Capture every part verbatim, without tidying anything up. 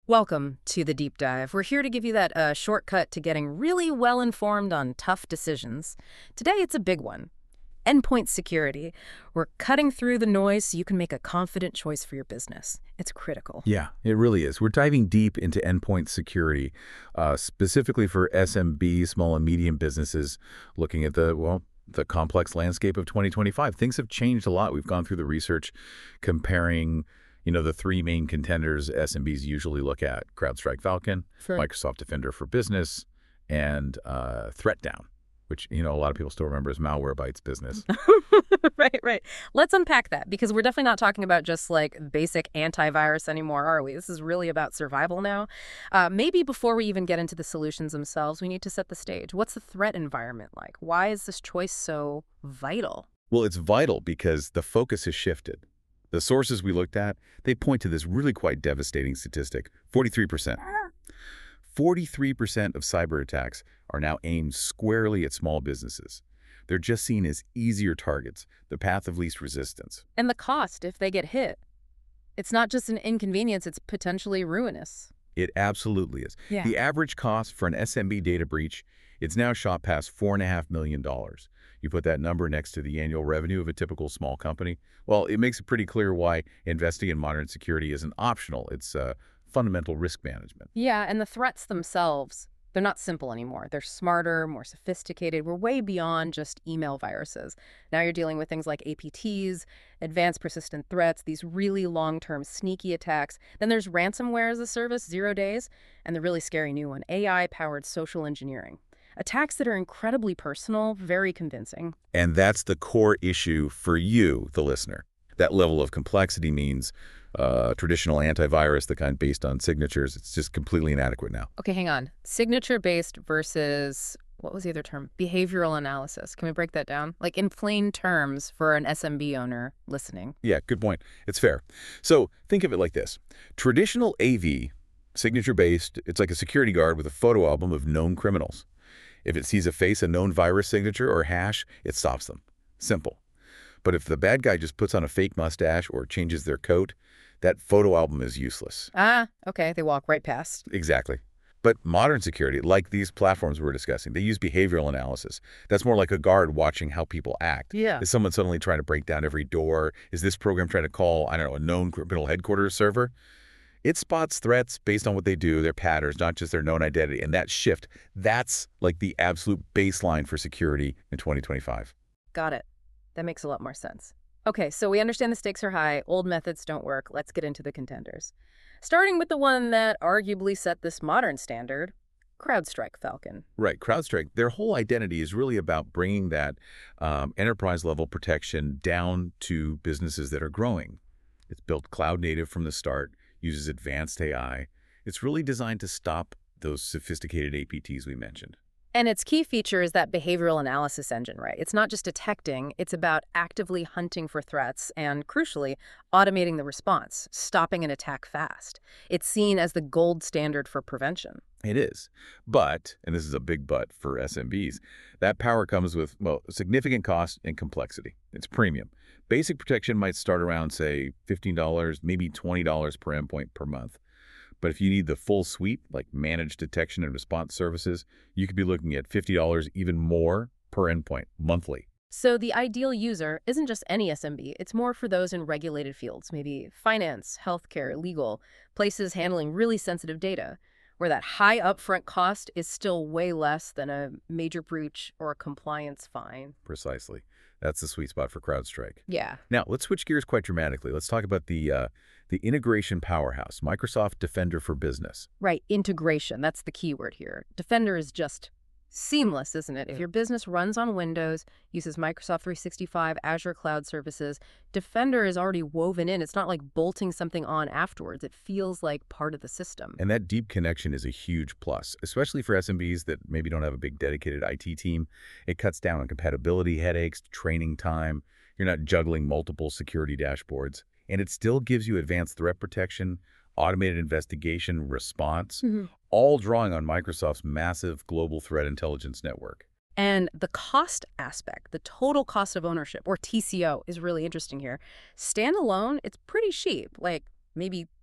Welcome to the deep dive. We're here to give you that uh, shortcut to getting really well informed on tough decisions. Today, it's a big one. Endpoint security. We're cutting through the noise so you can make a confident choice for your business. It's critical. Yeah, it really is. We're diving deep into endpoint security, uh, specifically for S M B, small and medium businesses, looking at the, well, the complex landscape of twenty twenty-five. Things have changed a lot. We've gone through the research comparing, you know, the three main contenders S M Bs usually look at: CrowdStrike Falcon, Sure. Microsoft Defender for Business, and uh, ThreatDown, which, you know, a lot of people still remember as Malwarebytes business. Right, right. Let's unpack that, because we're definitely not talking about just like basic antivirus anymore, are we? This is really about survival now. Uh, maybe before we even get into the solutions themselves, we need to set the stage. What's the threat environment like? Why is this choice so vital? Well, it's vital because the focus has shifted. The sources we looked at, they point to this really quite devastating statistic: forty-three percent. forty-three percent of cyber attacks are now aimed squarely at small businesses. They're just seen as easier targets, the path of least resistance. And the cost if they get hit. It's not just an inconvenience, it's potentially ruinous. It absolutely is. Yeah. The average cost for an S M B data breach, it's now shot past four point five million dollars. You put that number next to the annual revenue of a typical small company, well, it makes it pretty clear why investing in modern security isn't optional. It's uh, fundamental risk management. Yeah, and the threats themselves, they're not simple anymore. They're smarter, more sophisticated. We're way beyond just email viruses. Now you're dealing with things like A P Ts, advanced persistent threats, these really long-term sneaky attacks. Then there's ransomware as a service, zero days, and the really scary new one, A I-powered social engineering. Attacks that are incredibly personal, very convincing. And that's the core issue for you, the listener. That level of complexity means uh, traditional antivirus, the kind based on signatures, it's just completely inadequate now. Okay, hang on. Signature-based versus, what was the other term? Behavioral analysis. Can we break that down? Like in plain terms for an S M B owner listening. Yeah, good point. It's fair. So think of it like this. Traditional A V, signature-based, it's like a security guard with a photo album of known criminals. If it sees a face, a known virus signature or hash, it stops them. Simple. But if the bad guy just puts on a fake mustache or changes their coat, that photo album is useless. Ah, okay, they walk right past. Exactly. But modern security, like these platforms we're discussing, they use behavioral analysis. That's more like a guard watching how people act. Yeah. Is someone suddenly trying to break down every door? Is this program trying to call, I don't know, a known criminal headquarters server? It spots threats based on what they do, their patterns, not just their known identity. And that shift, that's like the absolute baseline for security in twenty twenty-five. Got it. That makes a lot more sense. Okay, so we understand the stakes are high, old methods don't work. Let's get into the contenders. Starting with the one that arguably set this modern standard, CrowdStrike Falcon. Right. CrowdStrike, their whole identity is really about bringing that um, enterprise-level protection down to businesses that are growing. It's built cloud-native from the start, uses advanced A I. It's really designed to stop those sophisticated A P Ts we mentioned. And its key feature is that behavioral analysis engine, right? It's not just detecting, it's about actively hunting for threats and, crucially, automating the response, stopping an attack fast. It's seen as the gold standard for prevention. It is. But, and this is a big but for S M Bs, that power comes with, well, significant cost and complexity. It's premium. Basic protection might start around, say, fifteen dollars, maybe twenty dollars per endpoint per month. But if you need the full suite, like managed detection and response services, you could be looking at fifty dollars, even more per endpoint monthly. So the ideal user isn't just any S M B. It's more for those in regulated fields, maybe finance, healthcare, legal, places handling really sensitive data, where that high upfront cost is still way less than a major breach or a compliance fine. Precisely. That's the sweet spot for CrowdStrike. Yeah. Now, let's switch gears quite dramatically. Let's talk about the uh, the integration powerhouse, Microsoft Defender for Business. Right, integration. That's the key word here. Defender is just seamless, isn't it? If your business runs on Windows, uses Microsoft three sixty-five, Azure Cloud Services, Defender is already woven in. It's not like bolting something on afterwards. It feels like part of the system. And that deep connection is a huge plus, especially for S M Bs that maybe don't have a big dedicated I T team. It cuts down on compatibility headaches, training time. You're not juggling multiple security dashboards. And it still gives you advanced threat protection, automated investigation, response, Mm-hmm. all drawing on Microsoft's massive global threat intelligence network. And the cost aspect, the total cost of ownership, or T C O, is really interesting here. Standalone, it's pretty cheap, like maybe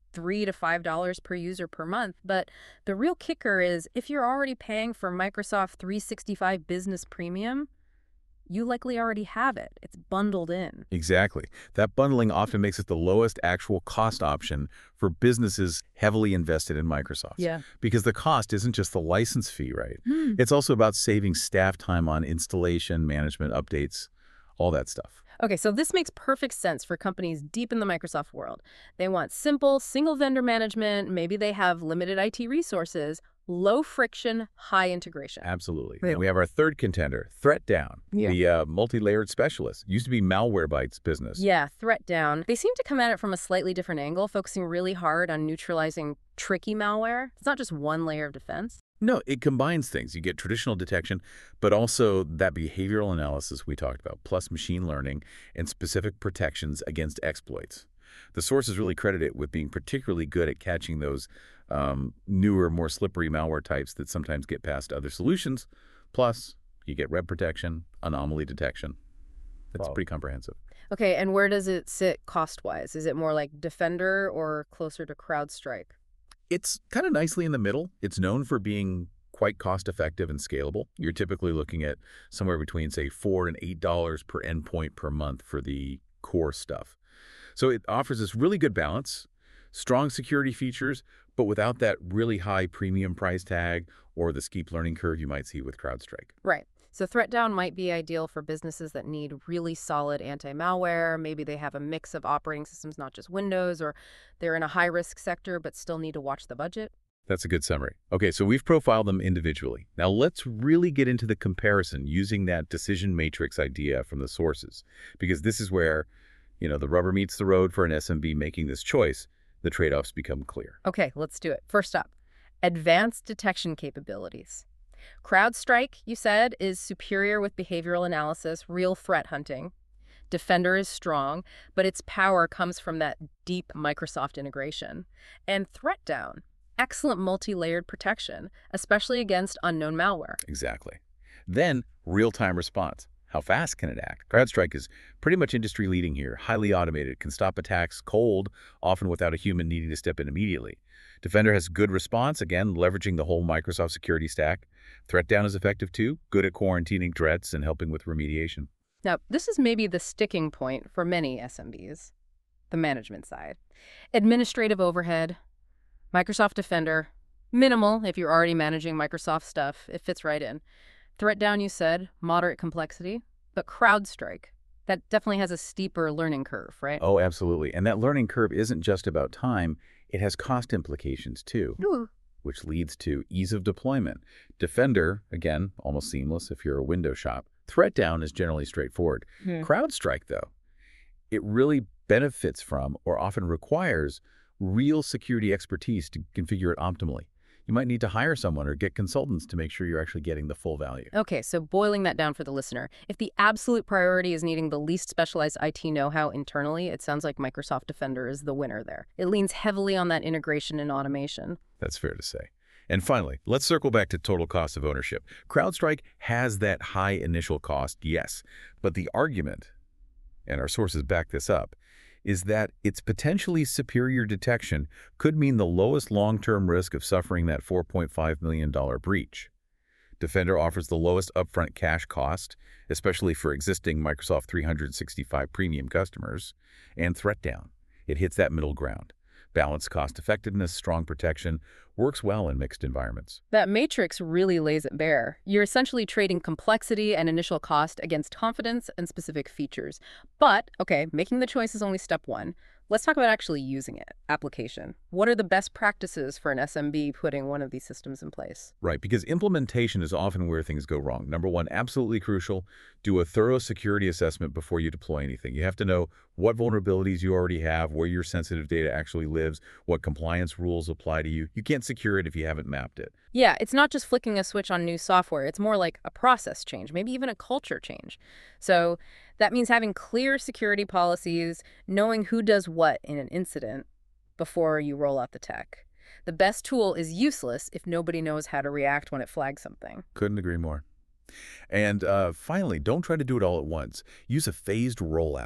three to five dollars per user per month. But the real kicker is if you're already paying for Microsoft three sixty-five Business Premium, you likely already have it. It's bundled in. Exactly. That bundling often makes it the lowest actual cost option for businesses heavily invested in Microsoft. Yeah. Because the cost isn't just the license fee, right? Hmm. It's also about saving staff time on installation, management, updates, all that stuff. Okay, so this makes perfect sense for companies deep in the Microsoft world. They want simple, single vendor management. Maybe they have limited I T resources, low friction, high integration. Absolutely. Real. And we have our third contender, ThreatDown, Yeah. the uh, multi-layered specialist. Used to be Malwarebytes business. Yeah, ThreatDown. They seem to come at it from a slightly different angle, focusing really hard on neutralizing tricky malware. It's not just one layer of defense. No, it combines things. You get traditional detection, but also that behavioral analysis we talked about, plus machine learning and specific protections against exploits. The sources really credit it with being particularly good at catching those um, newer, more slippery malware types that sometimes get past other solutions. Plus, you get web protection, anomaly detection. It's Wow. pretty comprehensive. Okay, and where does it sit cost-wise? Is it more like Defender or closer to CrowdStrike? It's kind of nicely in the middle. It's known for being quite cost-effective and scalable. You're typically looking at somewhere between, say, four and eight dollars per endpoint per month for the core stuff. So it offers this really good balance, strong security features, but without that really high premium price tag or the steep learning curve you might see with CrowdStrike. Right. So ThreatDown might be ideal for businesses that need really solid anti-malware. Maybe they have a mix of operating systems, not just Windows, or they're in a high-risk sector but still need to watch the budget. That's a good summary. Okay, so we've profiled them individually. Now let's really get into the comparison using that decision matrix idea from the sources, because this is where, you know, the rubber meets the road for an S M B making this choice. The trade-offs become clear. Okay, let's do it. First up, advanced detection capabilities. CrowdStrike, you said, is superior with behavioral analysis, real threat hunting. Defender is strong, but its power comes from that deep Microsoft integration. And ThreatDown, excellent multi-layered protection, especially against unknown malware. Exactly. Then, real-time response. How fast can it act? CrowdStrike is pretty much industry-leading here, highly automated, can stop attacks cold, often without a human needing to step in immediately. Defender has good response, again, leveraging the whole Microsoft security stack. ThreatDown is effective too, good at quarantining threats and helping with remediation. Now, this is maybe the sticking point for many S M Bs, the management side. Administrative overhead, Microsoft Defender, minimal if you're already managing Microsoft stuff, it fits right in. ThreatDown, you said, moderate complexity, but CrowdStrike, that definitely has a steeper learning curve, right? Oh, absolutely. And that learning curve isn't just about time, it has cost implications too, Ooh. which leads to ease of deployment. Defender, again, almost seamless if you're a Windows shop. ThreatDown is generally straightforward. Hmm. CrowdStrike, though, it really benefits from or often requires real security expertise to configure it optimally. You might need to hire someone or get consultants to make sure you're actually getting the full value. Okay, so boiling that down for the listener, if the absolute priority is needing the least specialized I T know-how internally, it sounds like Microsoft Defender is the winner there. It leans heavily on that integration and automation. That's fair to say. And finally, let's circle back to total cost of ownership. CrowdStrike has that high initial cost, yes, but the argument, and our sources back this up, is that its potentially superior detection could mean the lowest long-term risk of suffering that four point five million dollars breach. Defender offers the lowest upfront cash cost, especially for existing Microsoft three sixty-five Premium customers, and ThreatDown. It hits that middle ground. Balanced cost-effectiveness, strong protection, works well in mixed environments. That matrix really lays it bare. You're essentially trading complexity and initial cost against confidence and specific features. But, okay, making the choice is only step one. Let's talk about actually using it, application. What are the best practices for an S M B putting one of these systems in place? Right, because implementation is often where things go wrong. Number one, absolutely crucial, do a thorough security assessment before you deploy anything. You have to know what vulnerabilities you already have, where your sensitive data actually lives, what compliance rules apply to you. You can't secure it if you haven't mapped it. Yeah, it's not just flicking a switch on new software. It's more like a process change, maybe even a culture change. So that means having clear security policies, knowing who does what in an incident before you roll out the tech. The best tool is useless if nobody knows how to react when it flags something. Couldn't agree more. And uh, finally, don't try to do it all at once. Use a phased rollout.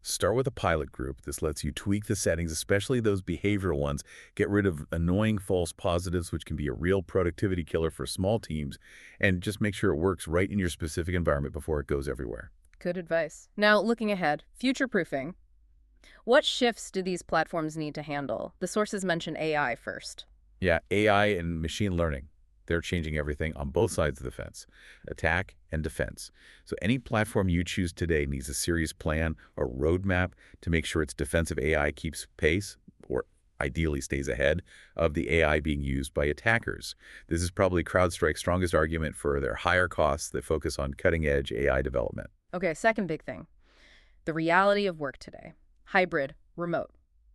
Start with a pilot group. This lets you tweak the settings, especially those behavioral ones. Get rid of annoying false positives, which can be a real productivity killer for small teams, and just make sure it works right in your specific environment before it goes everywhere. Good advice. Now, looking ahead, future-proofing. What shifts do these platforms need to handle? The sources mention A I first. Yeah, A I and machine learning, they're changing everything on both sides of the fence, attack and defense. So any platform you choose today needs a serious plan or roadmap to make sure its defensive A I keeps pace, or ideally stays ahead, of the A I being used by attackers. This is probably CrowdStrike's strongest argument for their higher costs that focus on cutting-edge A I development. Okay, second big thing. The reality of work today. Hybrid, remote.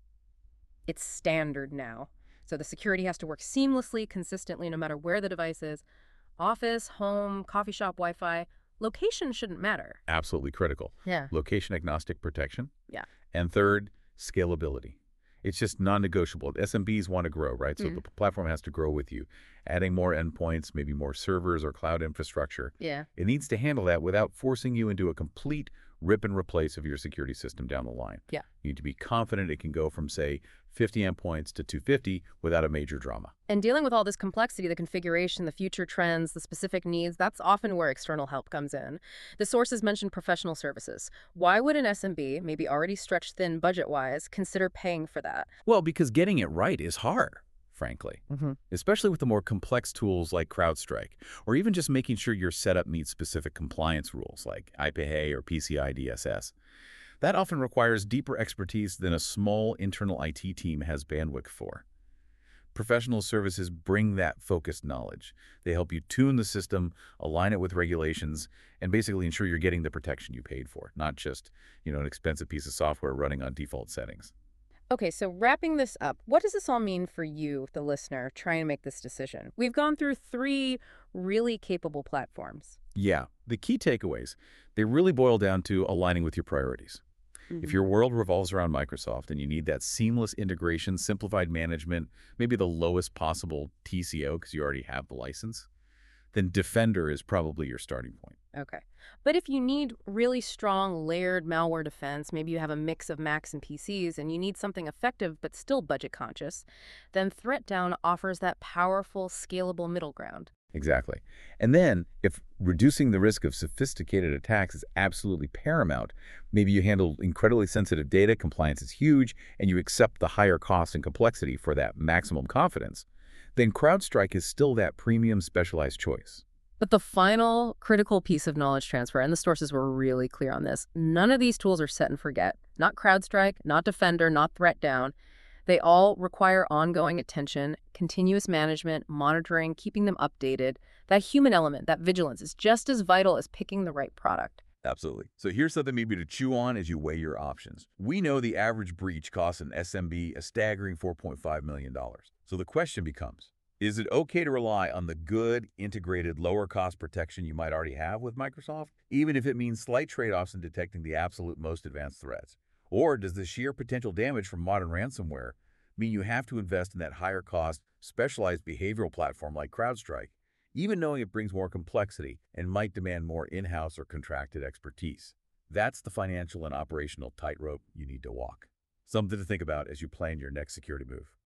It's standard now. So the security has to work seamlessly, consistently, no matter where the device is. Office, home, coffee shop, Wi-Fi. Location shouldn't matter. Absolutely critical. Yeah. Location-agnostic protection. Yeah. And third, scalability. It's just non-negotiable. S M Bs want to grow, right? So Mm. the platform has to grow with you. Adding more endpoints, maybe more servers or cloud infrastructure. Yeah. It needs to handle that without forcing you into a complete rip and replace of your security system down the line. Yeah. You need to be confident it can go from, say, fifty endpoints to two hundred fifty without a major drama. And dealing with all this complexity, the configuration, the future trends, the specific needs, that's often where external help comes in. The sources mentioned professional services. Why would an S M B, maybe already stretched thin budget-wise, consider paying for that? Well, because getting it right is hard, frankly, Mm-hmm. especially with the more complex tools like CrowdStrike, or even just making sure your setup meets specific compliance rules like I P A or P C I D S S. That often requires deeper expertise than a small internal I T team has bandwidth for. Professional services bring that focused knowledge. They help you tune the system, align it with regulations, and basically ensure you're getting the protection you paid for, not just, you know, an expensive piece of software running on default settings. Okay, so wrapping this up, what does this all mean for you, the listener, trying to make this decision? We've gone through three really capable platforms. Yeah, the key takeaways, they really boil down to aligning with your priorities. If your world revolves around Microsoft and you need that seamless integration, simplified management, maybe the lowest possible T C O because you already have the license, then Defender is probably your starting point. Okay. But if you need really strong layered malware defense, maybe you have a mix of Macs and P Cs, and you need something effective but still budget conscious, then ThreatDown offers that powerful, scalable middle ground. Exactly. And then, if reducing the risk of sophisticated attacks is absolutely paramount, maybe you handle incredibly sensitive data, compliance is huge, and you accept the higher cost and complexity for that maximum confidence, then CrowdStrike is still that premium specialized choice. But the final critical piece of knowledge transfer, and the sources were really clear on this, none of these tools are set and forget. Not CrowdStrike, not Defender, not ThreatDown. They all require ongoing attention, continuous management, monitoring, keeping them updated. That human element, that vigilance, is just as vital as picking the right product. Absolutely. So here's something maybe to chew on as you weigh your options. We know the average breach costs an S M B a staggering four point five million dollars. So the question becomes, is it okay to rely on the good, integrated, lower-cost protection you might already have with Microsoft, even if it means slight trade-offs in detecting the absolute most advanced threats? Or does the sheer potential damage from modern ransomware mean you have to invest in that higher-cost, specialized behavioral platform like CrowdStrike, even knowing it brings more complexity and might demand more in-house or contracted expertise? That's the financial and operational tightrope you need to walk. Something to think about as you plan your next security move.